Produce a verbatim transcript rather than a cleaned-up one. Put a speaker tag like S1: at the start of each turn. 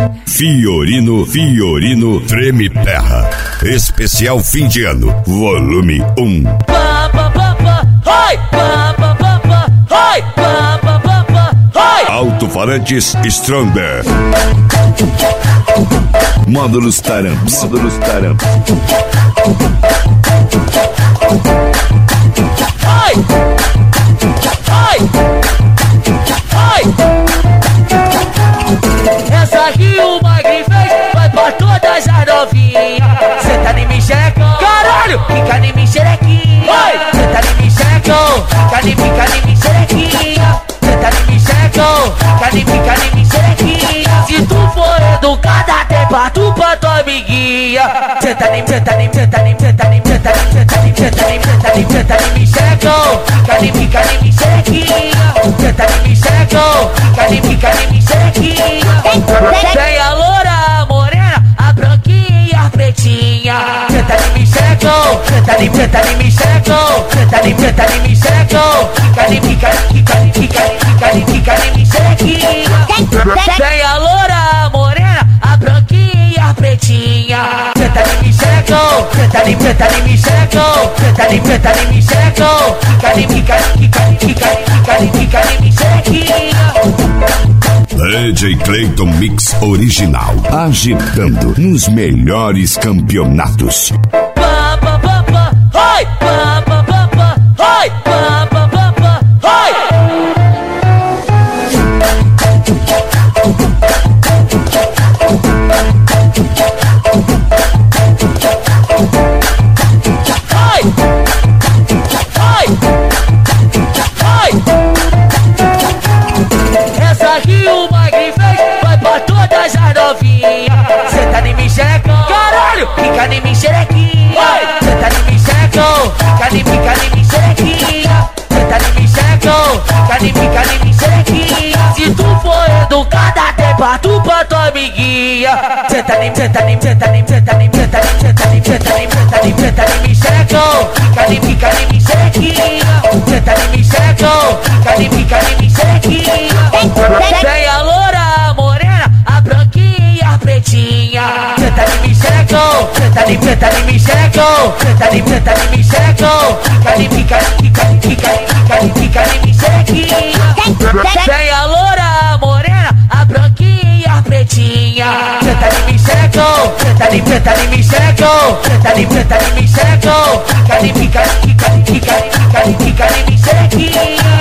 S1: Fiorino, Fiorino Treme Terra. Especial fim de ano, volume um. Alto-falantes Stronger. Módulos Taramps. Módulos Taramps.
S2: Ai! Ai! Ai! Essa aqui o Magri fez, vai pra todas as novinhas. Cê tá em mim, xerecão. Caralho! Fica em mim, xerequinha. Cê tá em mim, xerecão. Fica em mim, fica em mim, xerequinha. Cê tá em mim, xerecão. Fica em mim, fica em mim, xerequinha. Se tu for educada, até pra tu pra tua amiguinha. Cê tá em mim, cê tá em mim, cê tá em mim, cê tá em mim, cê tá em mim, cê tá em mim, cê tá em mim, cê tá em mim, cê tá em mim, xerecão. Fica em mim, fica em mim, xerequinha. Cê tá em mim, xerecão. Fica em mim, fica em mim, xerequinha. Tem a loura, a morena, a branquinha e a pretinha. Cê tá em mim, xerecão. Cê tá em mim, cê tá em mim, xerecão. Cê tá em mim, cê tá em mim, xerecão. Fica em mim, fica em mim, fica em mim, fica em mim, fica em mim, fica em mim, xerequinha. Tem a loura, a morena, a branquinha e a pretinha. Cê tá em mim, xerecão. Cê tá em mim, cê tá em mim, xerecão. Cê tá em mim, cê tá em mim, xerecão. Fica em mim, fica em mim, fica em mim, fica em mim, fica em mim, fica em mim, xerequinha.
S1: D J Clayton Mix Original, agitando nos melhores campeonatos.
S2: Pa pa pa pa, oi, pa pa pa pa, oi, pa pa pa pa, oi. Oi, oi, oi. Essa aqui o Magri fez, vai pra todas as novinhas. Cê tá em mim, xerecão. Caralho! Fica em mim, xerequinha. Cê tá em mim, xerecão. Fica em mim, fica em mim, xerequinha. Cê tá em mim, xerecão. Fica em mim, fica em mim, xerequinha. Se tu for educada, até pra tu pra tua amiguinha. Cê tá em mim, cê tá em mim, cê tá em mim, cê tá em mim, cê tá em mim, cê tá em mim, cê tá em mim, cê tá em mim, cê tá em mim, xerecão. Fica em mim, fica em mim, xerequinha. Cê tá em mim, xerecão. Fica em mim, fica em mim, xerequinha. Tem a loura, a morena, a branquinha e a pretinha. Cê tá em mim, xerecão. Cê tá em mim, cê tá em mim, xerecão. Cê tá em mim, cê tá em mim, xerecão. Fica em mim, fica em mim, fica em mim, fica em mim, fica em mim, fica em mim, xerequinha. Tem a loura, a morena, a branquinha e a pretinha. Cê tá em mim, xerecão. Cê tá em mim, cê tá em mim, xerecão. Cê tá em mim, cê tá em mim, xerecão. Fica em mim, fica em mim, fica em mim, fica em mim, fica em mim, fica em mim, xerequinha.